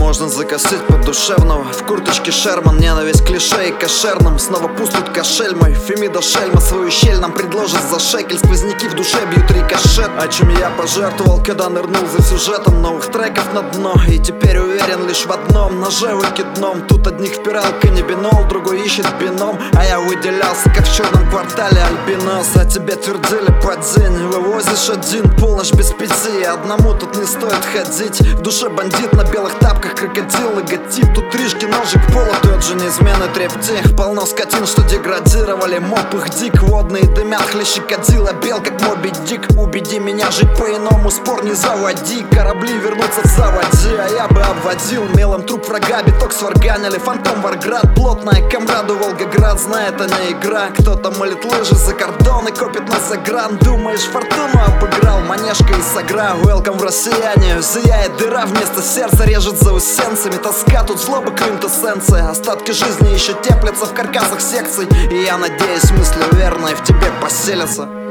можно закосить по-душевного. В курточке Шерман, ненависть клише и кошерным. Снова пуст тут кошель мой, Фемида Шельма свою щель нам предложит за шекель. Сквозняки в душе бьют рикошет. О чем я пожертвовал, когда нырнул за сюжетом новых треков на дно. И теперь уверен лишь в одном: ноже выкидном. Тут одних впиралка не бинол, другой ищет бином. А я выделялся, как в черном квартале альбинос. А тебе твердили под день, вывозишь один, полночь без пяти. Одному тут не стоит ходить. В душе бандит на белых тапках, крокодил логотип. Тут трижки, ножик в поло, тот же неизменный трептих. Полно скотин, что деградировали, моп их дик. Водные дымят, хлещи кадила, бел как Моби Дик. Убеди меня жить по-иному, спор не заводи. Корабли вернутся в заводе, а я бы обводил мелом труп врага. Биток сварганили, фантом Варград. Плотная комраду Волгоград, знает, это не игра. Кто-то молит лыжи за кордон и копит на загран. Думаешь, фортуну обыграл, манежка и сагра. Welcome в россияне, зияет дыра вместо сердца, режет заусенцами. Тоска, тут злоба квинтэссенция. Остатки жизни еще теплятся в каркасах секций. И я надеюсь, мысли верные в тебе поселятся.